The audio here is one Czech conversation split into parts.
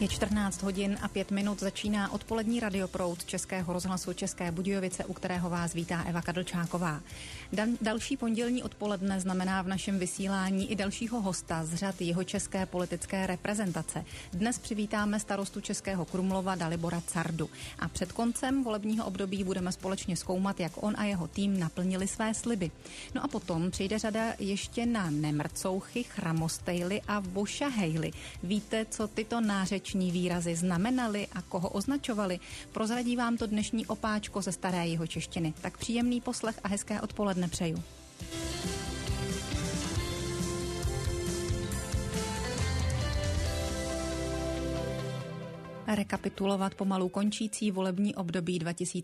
Je 14 hodin a 5 minut, začíná odpolední radioproud Českého rozhlasu České Budějovice, u kterého vás vítá Eva Kadlčáková. Další pondělní odpoledne znamená v našem vysílání i dalšího hosta z řad jihočeské politické reprezentace. Dnes přivítáme starostu Českého Krumlova Dalibora Cardu. A před koncem volebního období budeme společně zkoumat, jak on a jeho tým naplnili své sliby. No a potom přijde řada ještě na nemrcouchy, chramostejly a vošahejly. Víte, co tyto nářeční výrazy znamenaly a koho označovali? Prozradí vám to dnešní opáčko ze staré jihočeštiny. Tak příjemný poslech a hezké odpoledne přeju. Rekapitulovat pomalu končící volební období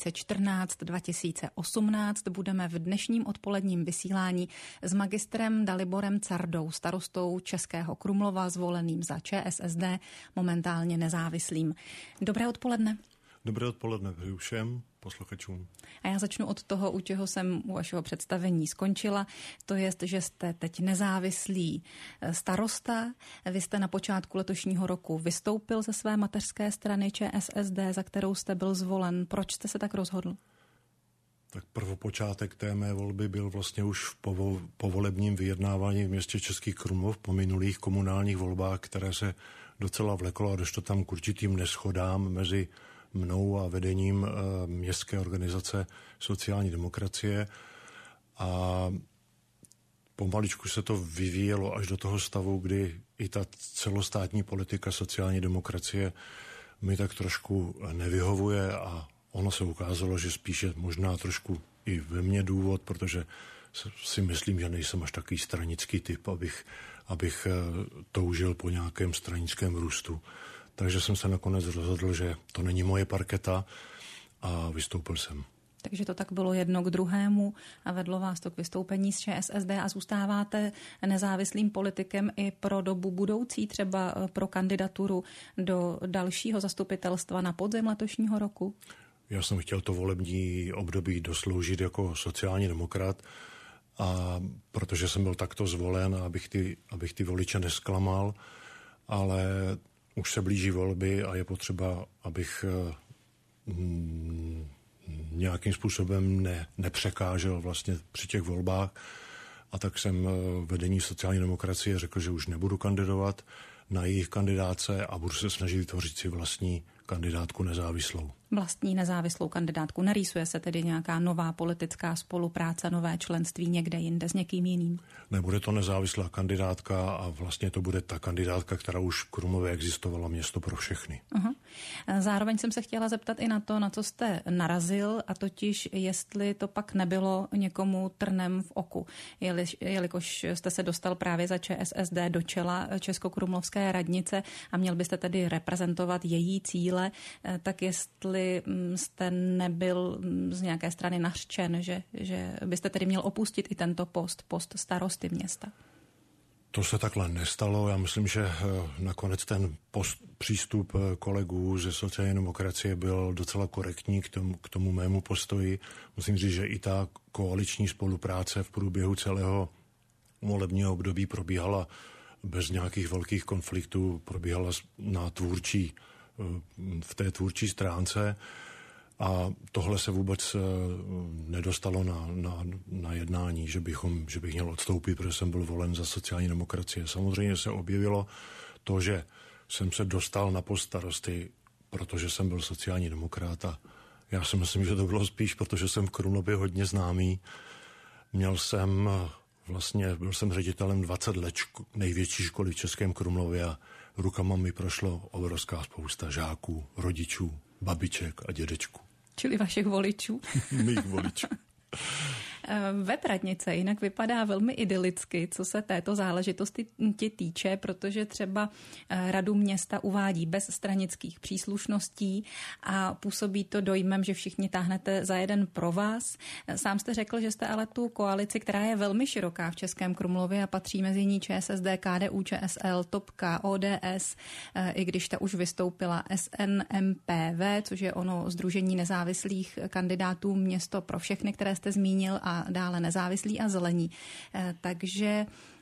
2014-2018 budeme v dnešním odpoledním vysílání s magistrem Daliborem Cardou, starostou Českého Krumlova, zvoleným za ČSSD, momentálně nezávislým. Dobré odpoledne. Dobré odpoledne přeju všem posluchačům. A já začnu od toho, u čeho jsem u vašeho představení skončila. To je, že jste teď nezávislý starosta. Vy jste na počátku letošního roku vystoupil ze své mateřské strany ČSSD, za kterou jste byl zvolen. Proč jste se tak rozhodl? Tak prvopočátek té mé volby byl vlastně už v povolebním vyjednávání v městě Český Krumlov po minulých komunálních volbách, které se docela vleklo a došlo tam k určitým neshodám mezi mnou a vedením městské organizace sociální demokracie a pomaličku se to vyvíjelo až do toho stavu, kdy i ta celostátní politika sociální demokracie mi tak trošku nevyhovuje a ono se ukázalo, že spíše možná trošku i ve mně důvod, protože si myslím, že nejsem až takový stranický typ, abych toužil po nějakém stranickém růstu. Takže jsem se nakonec rozhodl, že to není moje parketa a vystoupil jsem. Takže to tak bylo jedno k druhému a vedlo vás to k vystoupení z ČSSD a zůstáváte nezávislým politikem i pro dobu budoucí, třeba pro kandidaturu do dalšího zastupitelstva na podzim letošního roku? Já jsem chtěl to volební období dosloužit jako sociální demokrat a protože jsem byl takto zvolen, abych ty voliče nesklamal, ale už se blíží volby a je potřeba, abych nějakým způsobem nepřekážel vlastně při těch volbách. A tak jsem vedení sociální demokracie řekl, že už nebudu kandidovat na jejich kandidáce a budu se snažit vytvořit si vlastní kandidátku nezávislou. Vlastní nezávislou kandidátku. Nerýsuje se tedy nějaká nová politická spolupráce, nové členství někde jinde s někým jiným? Nebude to nezávislá kandidátka a vlastně to bude ta kandidátka, která už v Krumlově existovala, Město pro všechny. Aha. Zároveň jsem se chtěla zeptat i na to, na co jste narazil, a totiž jestli to pak nebylo někomu trnem v oku. Jelikož jste se dostal právě za ČSSD do čela Českokrumlovské radnice a měl byste tedy reprezentovat její cíle, tak jestli jste nebyl z nějaké strany nařčen, že byste tedy měl opustit i tento post starosty města? To se takhle nestalo. Já myslím, že nakonec ten přístup kolegů ze sociální demokracie byl docela korektní k tomu mému postoji. Musím říct, že i ta koaliční spolupráce v průběhu celého volebního období probíhala bez nějakých velkých konfliktů, probíhala v té tvůrčí stránce a tohle se vůbec nedostalo na jednání, že bych měl odstoupit, protože jsem byl volen za sociální demokracie. Samozřejmě se objevilo to, že jsem se dostal na post starosty, protože jsem byl sociální demokrat a já si myslím, že to bylo spíš, protože jsem v Krumlově hodně známý. Byl jsem ředitelem 20 let největší školy v Českém Krumlově a rukama mi prošlo obrovská spousta žáků, rodičů, babiček a dědečků. Čili vašich voličů? Mých voličů. Web radnice jinak vypadá velmi idylicky, co se této záležitosti týče, protože třeba radu města uvádí bez stranických příslušností a působí to dojmem, že všichni táhnete za jeden pro vás. Sám jste řekl, že jste ale tu koalici, která je velmi široká v Českém Krumlově a patří mezi ní ČSSD, KDU, ČSL, Topka, ODS, i když ta už vystoupila SNMPV, což je ono Sdružení nezávislých kandidátů Město pro všechny, které jste zmínil, a dále Nezávislí a Zelení. Takže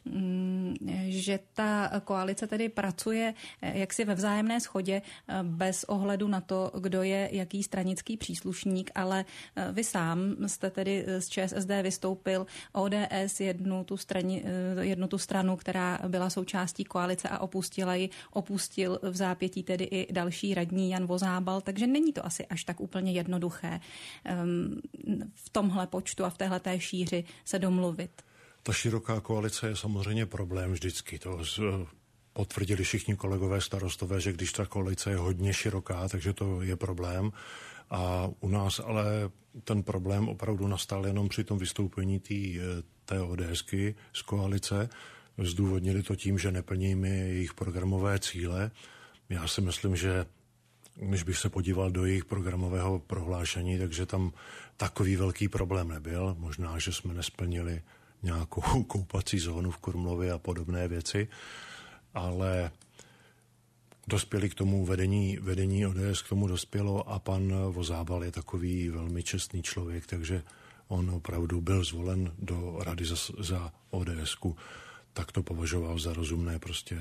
že ta koalice tedy pracuje jaksi ve vzájemné shodě bez ohledu na to, kdo je jaký stranický příslušník, ale vy sám jste tedy z ČSSD vystoupil, ODS jednu tu stranu, která byla součástí koalice a opustil v zápětí tedy i další radní Jan Vozábal, takže není to asi až tak úplně jednoduché v tomhle počtu a v téhleté šíři se domluvit. Ta široká koalice je samozřejmě problém vždycky. To potvrdili všichni kolegové starostové, že když ta koalice je hodně široká, takže to je problém. A u nás ale ten problém opravdu nastal jenom při tom vystoupení té ODSky z koalice. Zdůvodnili to tím, že neplníme jejich programové cíle. Já si myslím, že když bych se podíval do jejich programového prohlášení, takže tam takový velký problém nebyl. Možná, že jsme nesplnili nějakou koupací zónu v Krumlově a podobné věci, ale dospěli k tomu vedení ODS k tomu dospělo a pan Vozábal je takový velmi čestný člověk, takže on opravdu byl zvolen do rady za ODSku, tak to považoval za rozumné prostě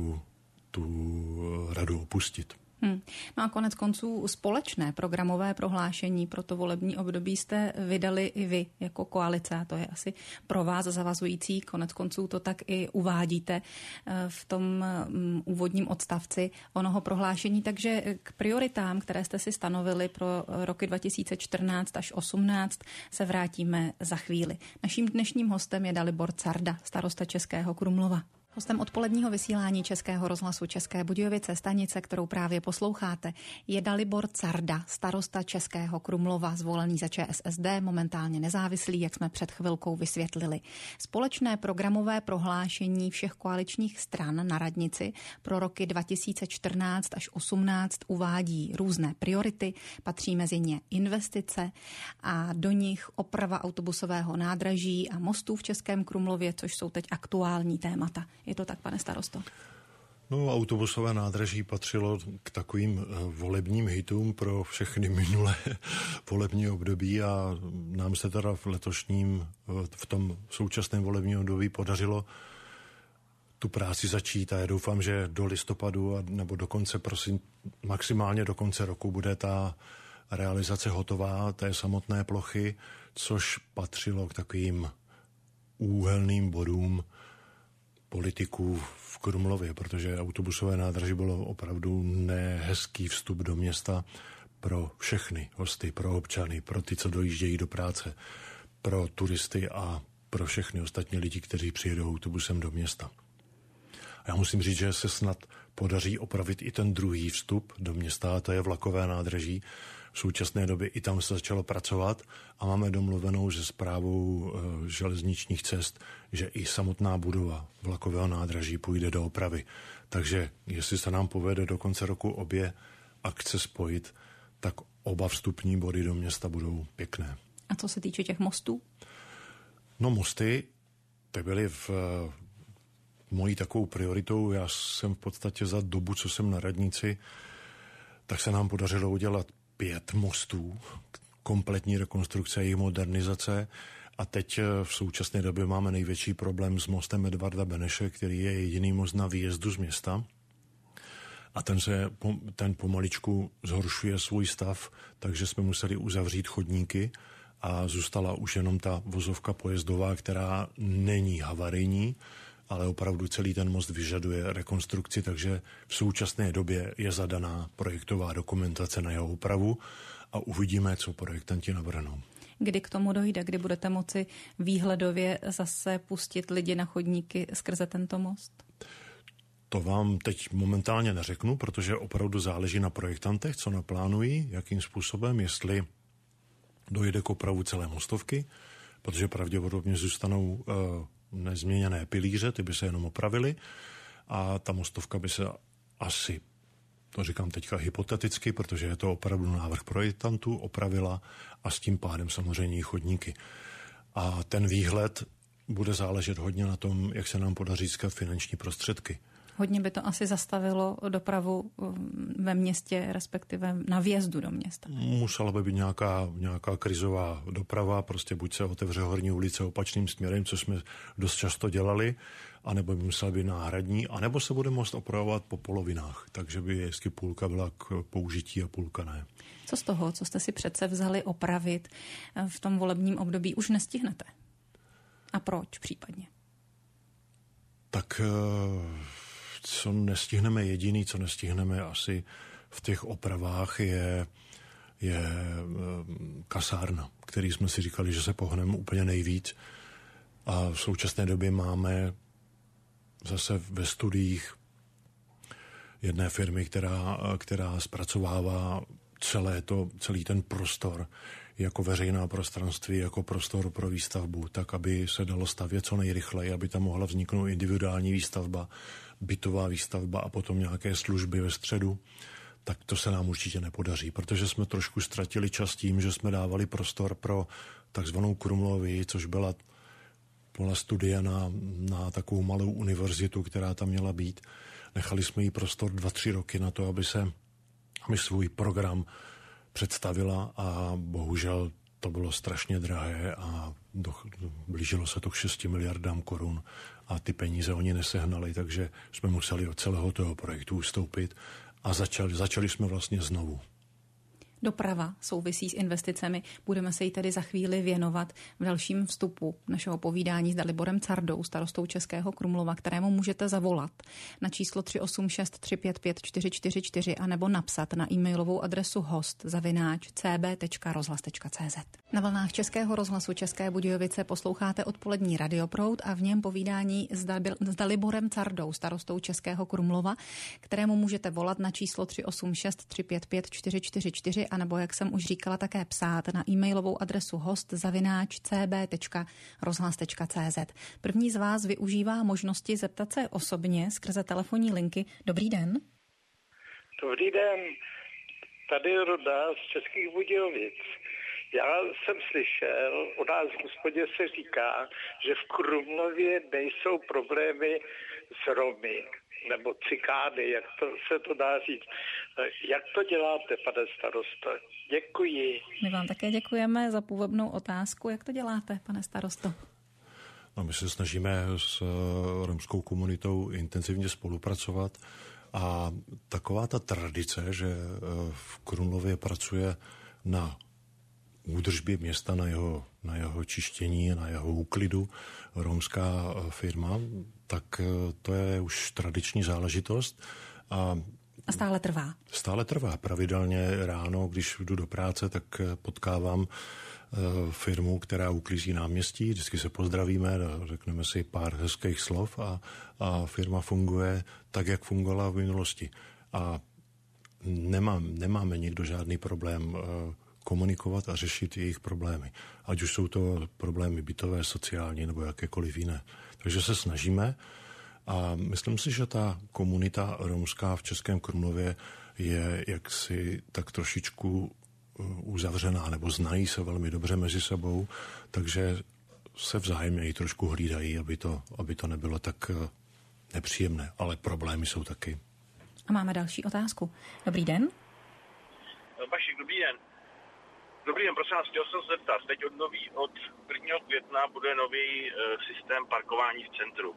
tu radu opustit. No a konec konců společné programové prohlášení pro to volební období jste vydali i vy jako koalice a to je asi pro vás zavazující. Konec konců to tak i uvádíte v tom úvodním odstavci onoho prohlášení. Takže k prioritám, které jste si stanovili pro roky 2014 až 2018, se vrátíme za chvíli. Naším dnešním hostem je Dalibor Carda, starosta Českého Krumlova. Hostem odpoledního vysílání Českého rozhlasu České Budějovice, stanice, kterou právě posloucháte, je Dalibor Carda, starosta Českého Krumlova, zvolený za ČSSD, momentálně nezávislý, jak jsme před chvilkou vysvětlili. Společné programové prohlášení všech koaličních stran na radnici pro roky 2014 až 2018 uvádí různé priority, patří mezi ně investice a do nich oprava autobusového nádraží a mostů v Českém Krumlově, což jsou teď aktuální témata. Je to tak, pane starosto? No, autobusové nádraží patřilo k takovým volebním hitům pro všechny minulé volební období a nám se teda v tom současném volebním období podařilo tu práci začít a já doufám, že do listopadu nebo do konce maximálně do konce roku bude ta realizace hotová té samotné plochy, což patřilo k takovým úhelným bodům politiků v Krumlově, protože autobusové nádraží bylo opravdu nehezký vstup do města pro všechny hosty, pro občany, pro ty, co dojíždějí do práce, pro turisty a pro všechny ostatní lidi, kteří přijedou autobusem do města. A já musím říct, že se snad podaří opravit i ten druhý vstup do města, to je vlakové nádraží. V současné době i tam se začalo pracovat a máme domluvenou se správou železničních cest, že i samotná budova vlakového nádraží půjde do opravy. Takže jestli se nám povede do konce roku obě akce spojit, tak oba vstupní body do města budou pěkné. A co se týče těch mostů? No mosty, ty byly v mojí takovou prioritou. Já jsem v podstatě za dobu, co jsem na radnici, tak se nám podařilo udělat 5 mostů, kompletní rekonstrukce a jejich modernizace. A teď v současné době máme největší problém s mostem Edvarda Beneše, který je jediný most na výjezdu z města. A ten pomaličku zhoršuje svůj stav, takže jsme museli uzavřít chodníky a zůstala už jenom ta vozovka pojezdová, která není havarijní, ale opravdu celý ten most vyžaduje rekonstrukci, takže v současné době je zadaná projektová dokumentace na jeho úpravu a uvidíme, co projektanti navrhnou. Kdy k tomu dojde? Kdy budete moci výhledově zase pustit lidi na chodníky skrze tento most? To vám teď momentálně neřeknu, protože opravdu záleží na projektantech, co naplánují, jakým způsobem, jestli dojde k opravu celé mostovky, protože pravděpodobně zůstanou nezměněné pilíře, ty by se jenom opravily a ta mostovka by se asi, to říkám teďka hypoteticky, protože je to opravdu návrh projektantů, opravila a s tím pádem samozřejmě i chodníky. A ten výhled bude záležet hodně na tom, jak se nám podaří získat finanční prostředky. Hodně by to asi zastavilo dopravu ve městě, respektive na vjezdu do města. Musela by být nějaká krizová doprava, prostě buď se otevře Horní ulice opačným směrem, co jsme dost často dělali, anebo by musela být náhradní, anebo se bude moct opravovat po polovinách, takže by jestli půlka byla k použití a půlka ne. Co z toho, co jste si přece vzali opravit v tom volebním období, už nestihnete? A proč případně? Tak co nestihneme, jediný, co nestihneme asi v těch opravách je kasárna, který jsme si říkali, že se pohneme úplně nejvíc. A v současné době máme zase ve studiích jedné firmy, která zpracovává celý ten prostor jako veřejná prostranství, jako prostor pro výstavbu, tak, aby se dalo stavět co nejrychleji, aby tam mohla vzniknout individuální výstavba, bytová výstavba a potom nějaké služby ve středu, tak to se nám určitě nepodaří, protože jsme trošku ztratili čas tím, že jsme dávali prostor pro takzvanou Krumlovii, což byla studie na takovou malou univerzitu, která tam měla být. Nechali jsme jí prostor 2-3 roky na to, aby svůj program představila a bohužel to bylo strašně drahé a blížilo se to k 6 miliardám korun a ty peníze oni nesehnali, takže jsme museli od celého toho projektu ustoupit a začali jsme vlastně znovu. Doprava souvisí s investicemi. Budeme se jí tedy za chvíli věnovat v dalším vstupu našeho povídání s Daliborem Cardou, starostou Českého Krumlova, kterému můžete zavolat na číslo 386 355 444 anebo napsat na e-mailovou adresu host@cb.rozhlas.cz. Na vlnách Českého rozhlasu České Budějovice posloucháte odpolední Radioproud a v něm povídání s Daliborem Cardou, starostou Českého Krumlova, kterému můžete volat na číslo 386 355 444 anebo, jak jsem už říkala, také psát na e-mailovou adresu host@cb.rozhlas.cz. První z vás využívá možnosti zeptat se osobně skrze telefonní linky. Dobrý den. Dobrý den. Tady Roda z Českých Budějovic. Já jsem slyšel, u nás v hospodě se říká, že v Krumlově nejsou problémy s Romy nebo cikány, jak se to dá říct. Jak to děláte, pane starosto? Děkuji. My vám také děkujeme za původnou otázku. Jak to děláte, pane starosto? No, my se snažíme s romskou komunitou intenzivně spolupracovat a taková ta tradice, že v Krumlově pracuje na údržbě města, na jeho čištění, na jeho úklidu romská firma, tak to je už tradiční záležitost. A stále trvá? Stále trvá. Pravidelně ráno, když jdu do práce, tak potkávám firmu, která uklízí náměstí. Vždycky se pozdravíme, řekneme si pár hezkých slov a firma funguje tak, jak fungovala v minulosti. A nemáme nikdo žádný problém komunikovat a řešit jejich problémy. Ať už jsou to problémy bytové, sociální nebo jakékoliv jiné. Takže se snažíme a myslím si, že ta komunita romská v Českém Krumlově je jaksi tak trošičku uzavřená nebo znají se velmi dobře mezi sebou, takže se vzájemně i trošku hlídají, aby to nebylo tak nepříjemné, ale problémy jsou taky. A máme další otázku. Dobrý den. Vašik, dobrý den. Dobrý den, prosím vás, chtěl jsem se zeptat. Teď od 1. května bude nový systém parkování v centru.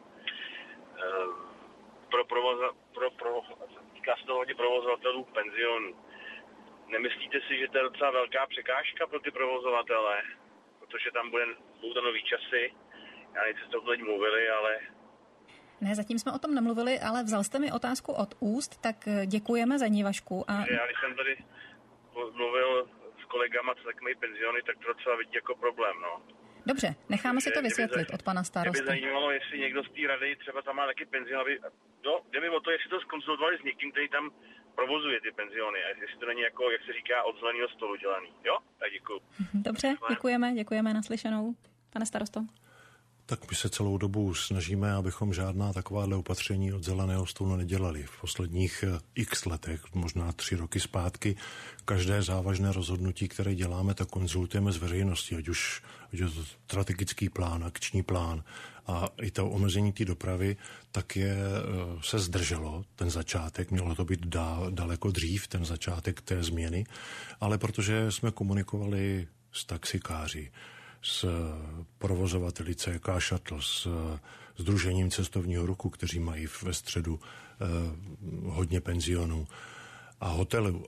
Týká se to hodně provozovatelů penzionů. Nemyslíte si, že to je docela velká překážka pro ty provozovatele? Protože tam budou to nový časy. Já nejsi s toho teď mluvili, ale... Ne, zatím jsme o tom nemluvili, ale vzal jste mi otázku od úst, tak děkujeme za ní, Vašku. Já když jsem tady mluvil s kolegama, co tak mají penziony, tak to docela vidí jako problém, no. Dobře, necháme si to vysvětlit od pana starosty. Mě by zajímalo, jestli někdo z té rady třeba tam má taky penzion, jde mi o to, jestli to zkonzultovali s někým, který tam provozuje ty penziony, a jestli to není jako, jak se říká, od zeleného stolu dělaný. Jo? Tak děkuju. Dobře, děkujeme naslyšenou. Pane starosto. Tak my se celou dobu snažíme, abychom žádná takováhle opatření od zeleného stolu nedělali. V posledních x letech, možná 3 roky zpátky, každé závažné rozhodnutí, které děláme, tak konzultujeme s veřejností, ať už je to strategický plán, akční plán a i to omezení té dopravy, tak se zdrželo ten začátek, mělo to být daleko dřív, ten začátek té změny, ale protože jsme komunikovali s taxikáři, s provozovateli CK Shuttle, s Sdružením cestovního ruchu, kteří mají ve středu hodně penzionů a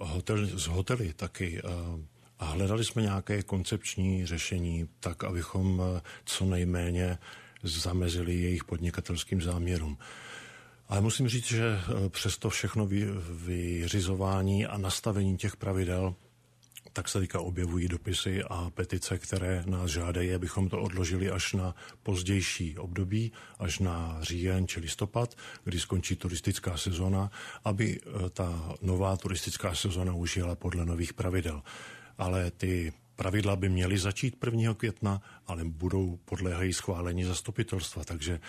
z hotely taky. A hledali jsme nějaké koncepční řešení tak, abychom co nejméně zamezili jejich podnikatelským záměrům. Ale musím říct, že přesto všechno vyřizování a nastavení těch pravidel, tak se teďka objevují dopisy a petice, které nás žádají, abychom to odložili až na pozdější období, až na říjen či listopad, kdy skončí turistická sezona, aby ta nová turistická sezona už jela podle nových pravidel. Ale ty pravidla by měly začít 1. května, ale podléhají schválení zastupitelstva, takže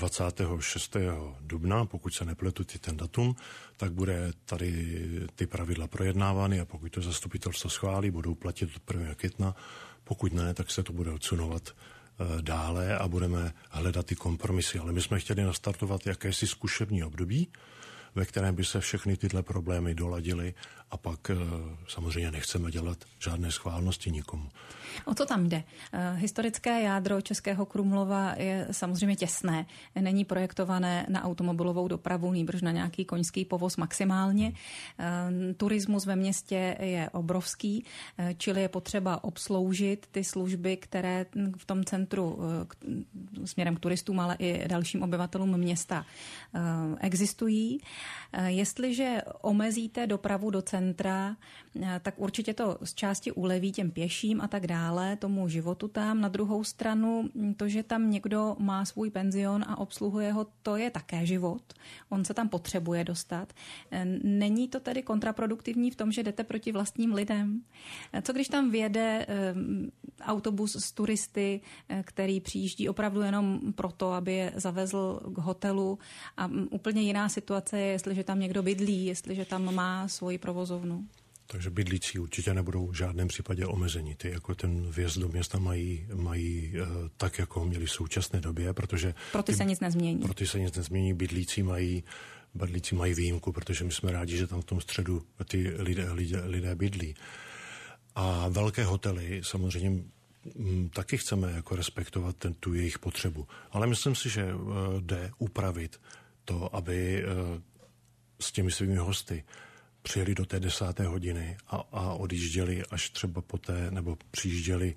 26. dubna, pokud se nepletu ten datum, tak bude tady ty pravidla projednávány a pokud to zastupitelstvo schválí, budou platit od 1. května, pokud ne, tak se to bude odsunovat dále a budeme hledat ty kompromisy. Ale my jsme chtěli nastartovat jakési zkušební období, ve kterém by se všechny tyhle problémy doladily a pak samozřejmě nechceme dělat žádné schválnosti nikomu. O co tam jde? Historické jádro Českého Krumlova je samozřejmě těsné. Není projektované na automobilovou dopravu, nýbrž na nějaký koňský povoz maximálně. Turismus ve městě je obrovský, čili je potřeba obsloužit ty služby, které v tom centru směrem k turistům, ale i dalším obyvatelům města existují. Jestliže omezíte dopravu do centra, tak určitě to z části uleví těm pěším a tak dále, tomu životu tam. Na druhou stranu, to, že tam někdo má svůj penzion a obsluhuje ho, to je také život. On se tam potřebuje dostat. Není to tedy kontraproduktivní v tom, že jdete proti vlastním lidem? Co když tam vjede autobus s turisty, který přijíždí opravdu jenom proto, aby je zavezl k hotelu, a úplně jiná situace je, jestliže tam někdo bydlí, jestliže tam má svoji provozovnu? Takže bydlící určitě nebudou v žádném případě omezení. Ty jako ten vjezd do města mají tak, jako měli v současné době, protože... Pro ty se nic nezmění. Pro ty se nic nezmění, bydlící mají výjimku, protože my jsme rádi, že tam v tom středu ty lidé bydlí. A velké hotely samozřejmě taky chceme jako respektovat tu jejich potřebu. Ale myslím si, že jde upravit to, aby s těmi svými hosty přijeli do té 10. hodiny a odjížděli až třeba poté, nebo přijížděli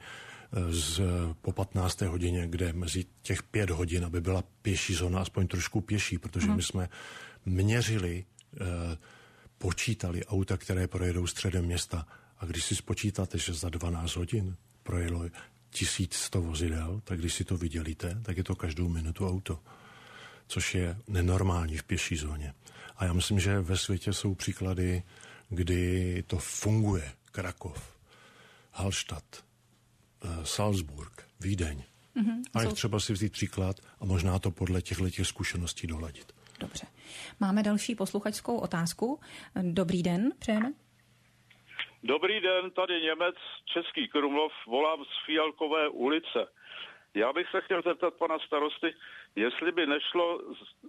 po 15. hodině, kde mezi těch 5 hodin, aby byla pěší zóna, aspoň trošku pěší, protože my jsme měřili, počítali auta, které projedou středem města. A když si spočítáte, že za 12 hodin projelo 1100 vozidel, tak když si to vydělíte, tak je to každou minutu auto, což je nenormální v pěší zóně. A já myslím, že ve světě jsou příklady, kdy to funguje. Krakov, Hallstatt, Salzburg, Vídeň. A je třeba si vzít příklad a možná to podle těchto zkušeností doladit. Dobře. Máme další posluchačskou otázku. Dobrý den, přejeme. Dobrý den, tady Němec, Český Krumlov, volám z Fialkové ulice. Já bych se chtěl zeptat pana starosty, jestli by nešlo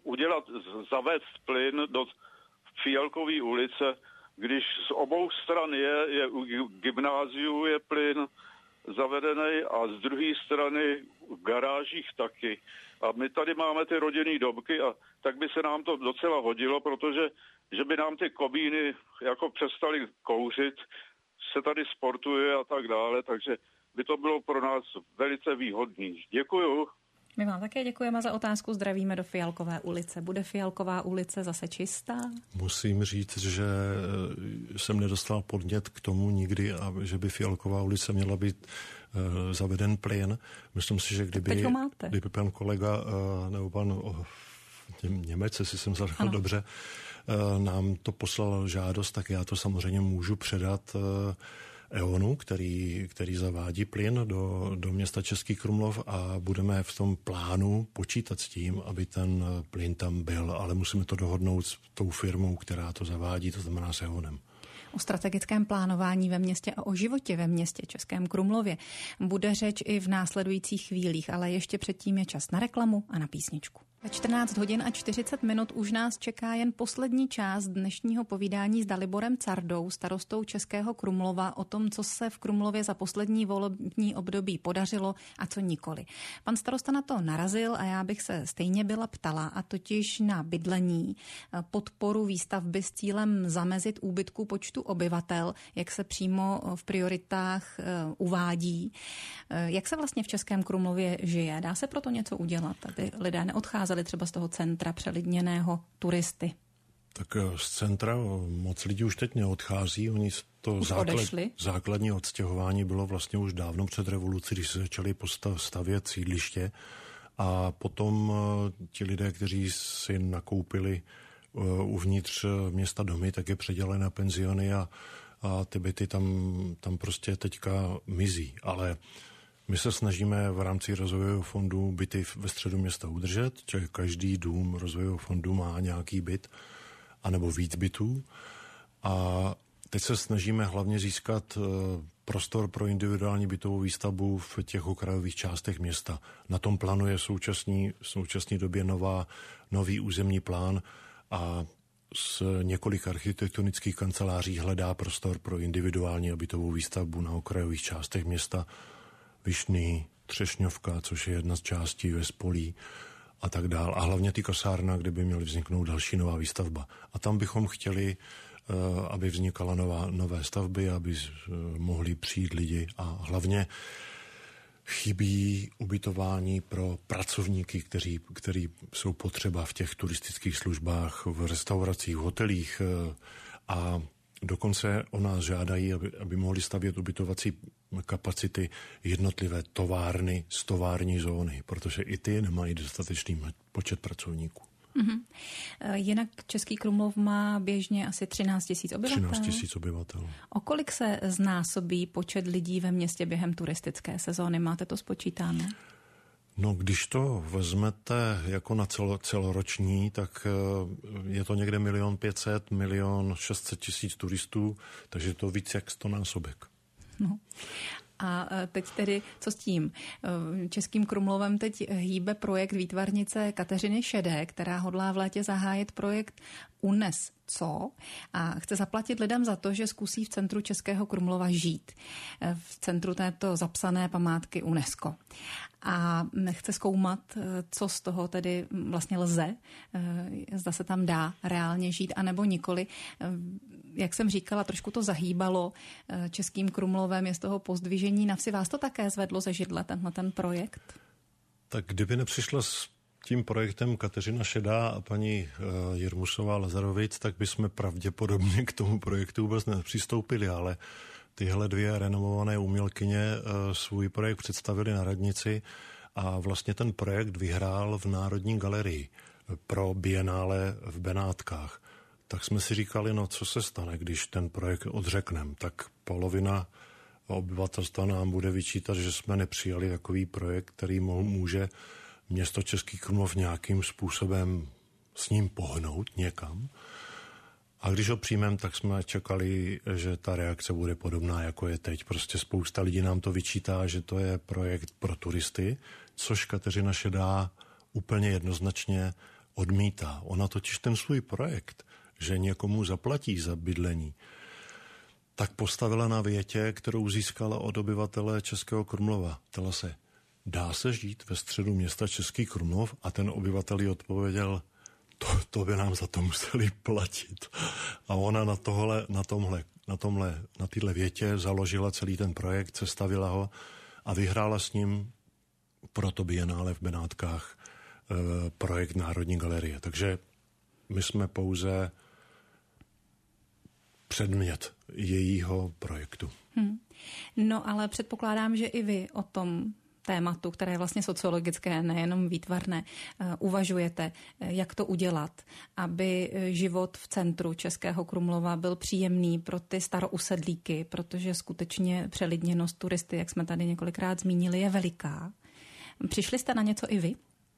zavést plyn do Fialkové ulice, když z obou stran je u gymnáziu je plyn zavedený a z druhé strany v garážích taky. A my tady máme ty rodinné domky a tak by se nám to docela hodilo, protože že by nám ty kobíny jako přestaly kouřit, se tady sportuje a tak dále, takže by to bylo pro nás velice výhodný. Děkuju. My vám také děkujeme za otázku, zdravíme do Fialkové ulice. Bude Fialková ulice zase čistá? Musím říct, že jsem nedostal podnět k tomu nikdy, že by Fialková ulice měla být zaveden plyn. Myslím si, že kdyby pan kolega nebo pan Němec, jestli jsem zařekl dobře, nám to poslal žádost, tak já to samozřejmě můžu předat E.ONu, který zavádí plyn do města Český Krumlov a budeme v tom plánu počítat s tím, aby ten plyn tam byl, ale musíme to dohodnout s tou firmou, která to zavádí, to znamená s E.ONem. O strategickém plánování ve městě a o životě ve městě Českém Krumlově bude řeč i v následujících chvílích, ale ještě předtím je čas na reklamu a na písničku. Ve 14 hodin a 40 minut už nás čeká jen poslední část dnešního povídání s Daliborem Cardou, starostou Českého Krumlova, o tom, co se v Krumlově za poslední volební období podařilo a co nikoli. Pan starosta na to narazil a já bych se stejně byla ptala, a totiž na bydlení, podporu výstavby s cílem zamezit úbytku počtu obyvatel, jak se přímo v prioritách uvádí. Jak se vlastně v Českém Krumlově žije? Dá se proto něco udělat, aby lidé neodcházeli třeba z toho centra přelidněného turisty? Tak z centra moc lidí už teď neodchází. Oni to základní odstěhování bylo vlastně už dávno před revolucí, když se začali stavět sídliště. A potom ti lidé, kteří si nakoupili uvnitř města domy, tak je předělali na penziony a ty byty tam prostě teďka mizí. Ale my se snažíme v rámci rozvojového fondu byty ve středu města udržet, že každý dům rozvojového fondu má nějaký byt, anebo víc bytů. A teď se snažíme hlavně získat prostor pro individuální bytovou výstavbu v těch okrajových částech města. Na tom plánuje v současné době nový územní plán a z několik architektonických kanceláří hledá prostor pro individuální bytovou výstavbu na okrajových částech města. Vyšný, Třešňovka, což je jedna z částí Vespolí a tak dál. A hlavně ty kasárna, kde by měly vzniknout další nová výstavba. A tam bychom chtěli, aby vznikala nové stavby, aby mohli přijít lidi. A hlavně chybí ubytování pro pracovníky, kteří jsou potřeba v těch turistických službách, v restauracích, v hotelích a dokonce o nás žádají, aby mohli stavět ubytovací kapacity jednotlivé továrny z tovární zóny, protože i ty nemají dostatečný počet pracovníků. Mm-hmm. Jinak Český Krumlov má běžně asi 13 000 obyvatel. 13 000 obyvatel. O kolik se znásobí počet lidí ve městě během turistické sezóny? Máte to spočítáno? No, když to vezmete jako na celoroční, tak je to někde 1 500 000, 600 000 turistů, takže to víc jak 100násobek. No. A teď tedy, co s tím? Českým Krumlovem teď hýbe projekt výtvarnice Kateřiny Šedé, která hodlá v létě zahájit projekt Unes co? A chce zaplatit lidem za to, že zkusí v centru Českého Krumlova žít. V centru této zapsané památky UNESCO. A chce zkoumat, co z toho tedy vlastně lze, zda se tam dá reálně žít, anebo nikoli. Jak jsem říkala, trošku to zahýbalo Českým Krumlovem, je z toho pozdvižení na vsi. Vás to také zvedlo ze židle, ten projekt? Tak kdyby nepřišla s tím projektem Kateřina Šedá a paní Jirmusová Lazarovic, tak bychom pravděpodobně k tomu projektu vůbec nepřistoupili, ale tyhle dvě renomované umělkyně svůj projekt představili na radnici a vlastně ten projekt vyhrál v Národní galerii pro bienále v Benátkách. Tak jsme si říkali, no co se stane, když ten projekt odřekneme, tak polovina obyvatelstva nám bude vyčítat, že jsme nepřijali takový projekt, který může město Český Krumlov nějakým způsobem s ním pohnout někam. A když ho přijmeme, tak jsme čekali, že ta reakce bude podobná, jako je teď. Prostě spousta lidí nám to vyčítá, že to je projekt pro turisty, což Kateřina Šedá úplně jednoznačně odmítá. Ona totiž ten svůj projekt, že někomu zaplatí za bydlení, tak postavila na větě, kterou získala od obyvatele Českého Krumlova. Ptala se, dá se žít ve středu města Český Krumlov? A ten obyvatel jí odpověděl, to by nám za to museli platit. A ona na téhle větě založila celý ten projekt, sestavila ho a vyhrála s ním pro to bienále v Benátkách projekt Národní galerie. Takže my jsme pouze předmět jejího projektu. No ale předpokládám, že i vy o tom tématu, které je vlastně sociologické, nejenom výtvarné, uvažujete, jak to udělat, aby život v centru Českého Krumlova byl příjemný pro ty starousedlíky, protože skutečně přelidněnost turisty, jak jsme tady několikrát zmínili, je veliká. Přišli jste na něco i vy?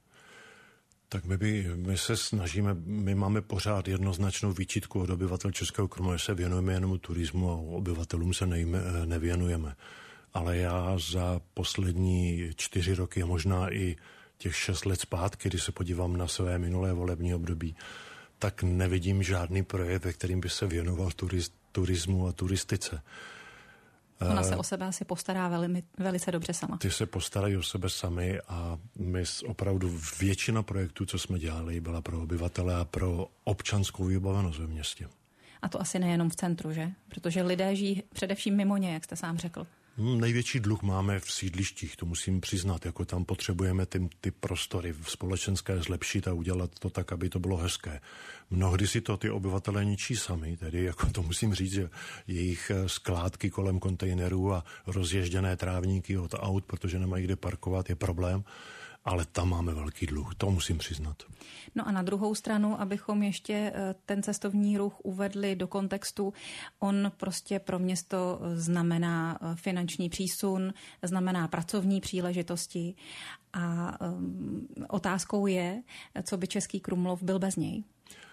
Tak my se snažíme, my máme pořád jednoznačnou výčitku od obyvatel Českého Krumlova, že se věnujeme jenom turismu a obyvatelům se nevěnujeme. Ale já za poslední 4 roky a možná i těch 6 let zpátky, když se podívám na své minulé volební období, tak nevidím žádný projekt, ve kterým by se věnoval turismu a turistice. Ona se o sebe asi postará velice dobře sama. Ty se postarají o sebe sami a my opravdu většina projektů, co jsme dělali, byla pro obyvatele a pro občanskou vybavenost ve městě. A to asi nejenom v centru, že? Protože lidé žijí především mimo ně, jak jste sám řekl. Největší dluh máme v sídlištích, to musím přiznat, jako tam potřebujeme ty prostory společenské zlepšit a udělat to tak, aby to bylo hezké. Mnohdy si to ty obyvatelé ničí sami, tedy jako to musím říct, že jejich skládky kolem kontejnerů a rozježděné trávníky od aut, protože nemají kde parkovat, je problém. Ale tam máme velký dluh, to musím přiznat. No a na druhou stranu, abychom ještě ten cestovní ruch uvedli do kontextu, on prostě pro město znamená finanční přísun, znamená pracovní příležitosti a otázkou je, co by Český Krumlov byl bez něj.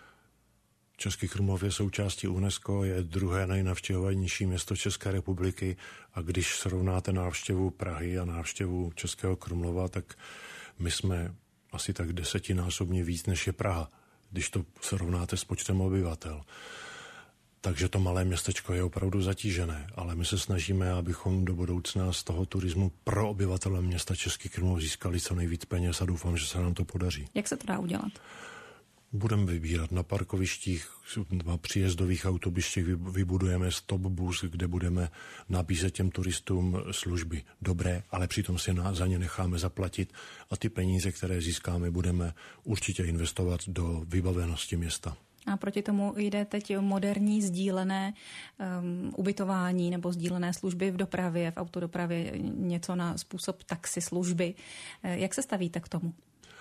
Český Krumlov je součástí UNESCO, je druhé nejnavštěvovanější město České republiky a když srovnáte návštěvu Prahy a návštěvu Českého Krumlova, tak my jsme asi tak 10násobně víc, než je Praha, když to srovnáte s počtem obyvatel. Takže to malé městečko je opravdu zatížené, ale my se snažíme, abychom do budoucna z toho turismu pro obyvatele města Český Krumlov získali co nejvíc peněz a doufám, že se nám to podaří. Jak se to dá udělat? Budeme vybírat na parkovištích, na příjezdových autobuštích, vybudujeme stop bus, kde budeme nabízet těm turistům služby dobré, ale přitom si za ně necháme zaplatit a ty peníze, které získáme, budeme určitě investovat do vybavenosti města. A proti tomu jde teď moderní sdílené ubytování nebo sdílené služby v dopravě, v autodopravě, něco na způsob taxislužby. Jak se stavíte k tomu?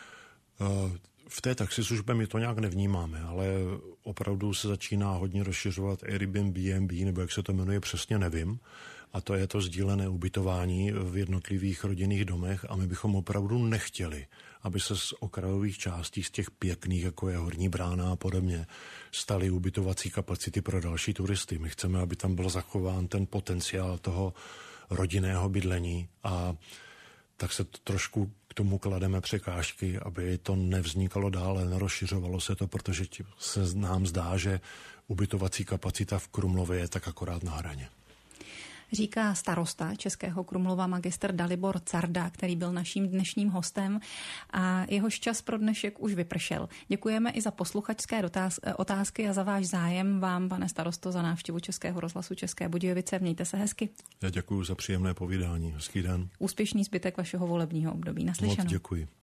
V té taxislužbě my to nějak nevnímáme, ale opravdu se začíná hodně rozšiřovat Airbnb, nebo jak se to jmenuje, přesně nevím. A to je to sdílené ubytování v jednotlivých rodinných domech a my bychom opravdu nechtěli, aby se z okrajových částí, z těch pěkných, jako je Horní Brána a podobně, staly ubytovací kapacity pro další turisty. My chceme, aby tam byl zachován ten potenciál toho rodinného bydlení a tak se trošku k tomu klademe překážky, aby to nevznikalo dále, nerozšiřovalo se to, protože se nám zdá, že ubytovací kapacita v Krumlově je tak akorát na hraně. Říká starosta Českého Krumlova magistr Dalibor Carda, který byl naším dnešním hostem a jehož čas pro dnešek už vypršel. Děkujeme i za posluchačské otázky a za váš zájem vám, pane starosto, za návštěvu Českého rozhlasu České Budějovice. Mějte se hezky. Já děkuji za příjemné povídání. Hezký den. Úspěšný zbytek vašeho volebního období. Naslyšenou. Moc děkuji.